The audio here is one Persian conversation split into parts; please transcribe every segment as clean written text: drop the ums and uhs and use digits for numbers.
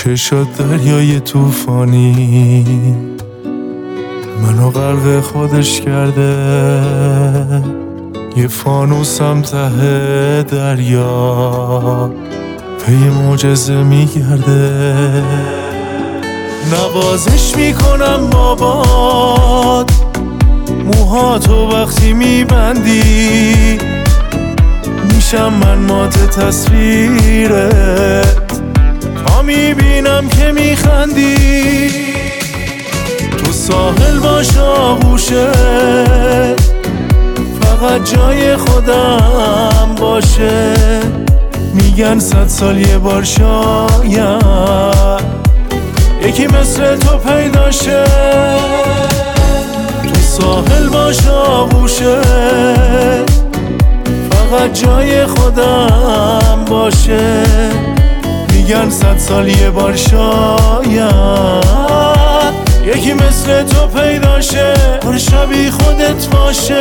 چشات دریای توفانی منو غرق خودش کرده، یه فانوسم ته دریا پی معجزه میگرده. نوازش میکنم بابات، موهاتو وقتی میبندی میشم من مات تصویرت، تا میبینم که میخندی. تو ساحل باش آغوشت، فقط جای خودم باشه. میگن 100 سال یه بار شاید یکی مثل تو پیدا شه. تو ساحل باش آغوشت، فقط جای خودم باشه. میگن 100 سال یه بار شاید یکی مثل تو پیدا شه، پر شبیه خودت باشه.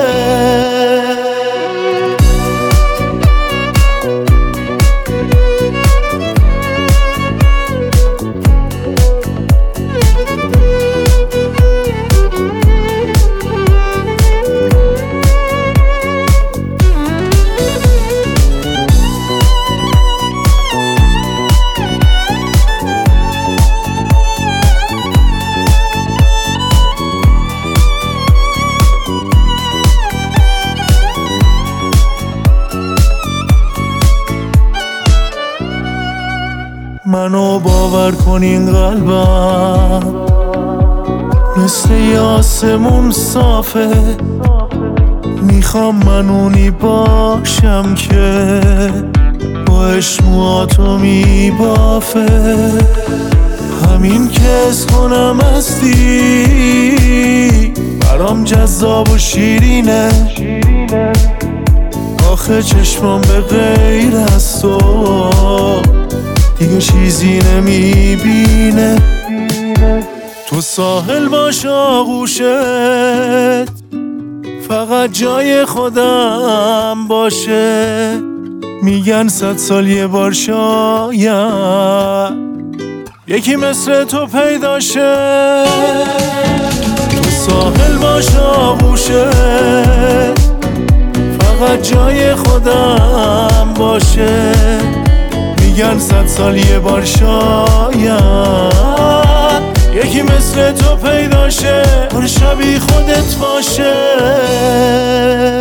منو باور کن این قلبم مثل یه آسمون صافه، میخوام من اونی باشم که با اشمواتو میبافه. همین که از کنم هستی برام جذاب و شیرینه، آخه چشمام به غیر از تو دیگه چیزی نمیبینه. تو ساحل باش آغوشت، فقط جای خودم باشه. میگن 100 سال یه بار شاید یکی مثل تو پیدا شه. تو ساحل باش آغوشت، فقط جای خودم باشه. میگن 100 سال یه بار شاید یکی مثل تو پیدا شه، پر شبیه خودت باشه.